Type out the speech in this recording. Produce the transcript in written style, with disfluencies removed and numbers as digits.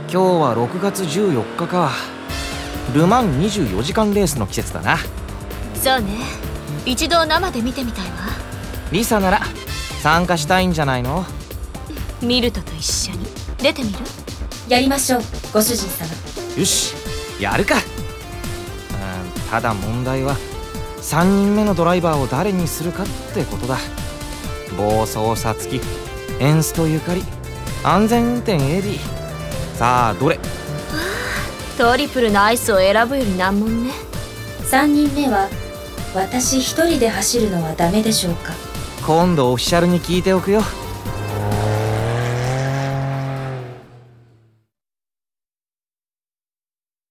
今日は6月14日か。ルマン24時間レースの季節だな。 そうね、一度生で見てみたいわ。 リサなら参加したいんじゃないの？ ミルトと一緒に出てみる？ やりましょう、ご主人様。 よし、やるか。ただ問題は3人目のドライバーを誰にするかってことだ。暴走さつき、エンストゆかり、安全運転 AD。 さあどれ？ トリプルのアイスを選ぶより難問ね。 3人目は私一人で走るのはダメでしょうか？ 今度オフィシャルに聞いておくよ。